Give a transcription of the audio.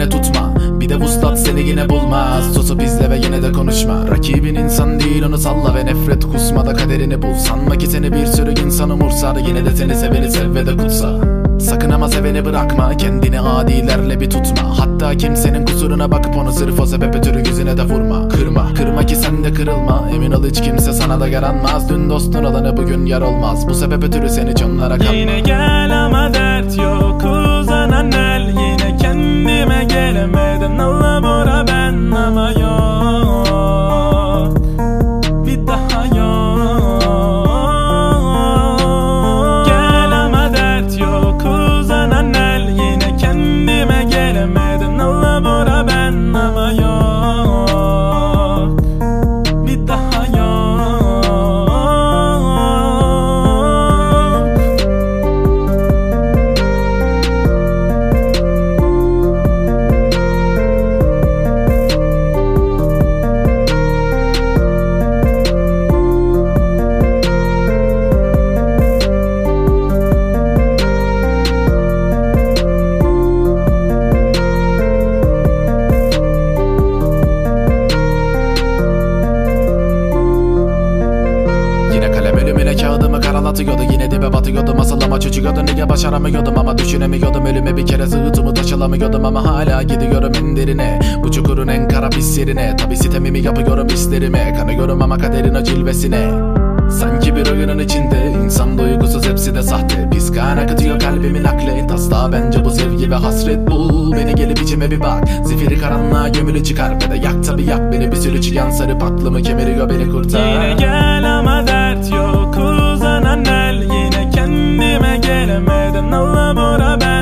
elinde tutma. Bir de vuslat seni yine bulmaz. Susup izle ve yine de konuşma. Rakibin insan değil, onu salla ve nefret kusma da kaderini bul. Sanma ki seni bir sürü insan umursar. Yine de seni seveni sev ve de kutsa. Sakın ama seveni bırakma, kendini adilerle bir tutma. Hatta kimsenin kusuruna bakıp onu sırf o sebep ötürü yüzüne de vurma. Kırma ki sen de kırılma. Emin ol hiç kimse sana da yaranmaz. Dün dostun olanı bugün yar olmaz. Bu sebep ötürü sen hiç onlara kanma. Yine gel ama dert yok, uzanan el. Yine kendime gelemeden Allah bura ben ama yok. Bir daha yok. Gel ama dert yok, uzanan el. Yine kendime gelemeden Allah bura ben ama yok. Bir daha yok. Kağıdımı karalatıyordu, yine dibe batıyordu. Masalama çözüyordu, niye başaramıyordum ama düşünemiyordum. Ölüme bir kere sığıtımı taşılamıyordum ama hala gidiyorum en derine. Bu çukurun en kara pis yerine. Tabi sitemimi yapıyorum hislerime. Kanıyorum ama kaderin o cilvesine. Sanki bir oyunun içinde insan duygusuz, hepsi de sahte. Pis kan akıtıyor kalbimin akli. Asla bence bu sevgi ve hasret. Bul beni, gelip içime bir bak. Zifiri karanlığa gömülü çıkar ve de yak tabi yak beni. Bir sürü çıyan sarıp aklımı kemiriyor, beni kurtar. Yine gel ama dert yok, uzanan el. Yine kendime gelemeden Allah bura ben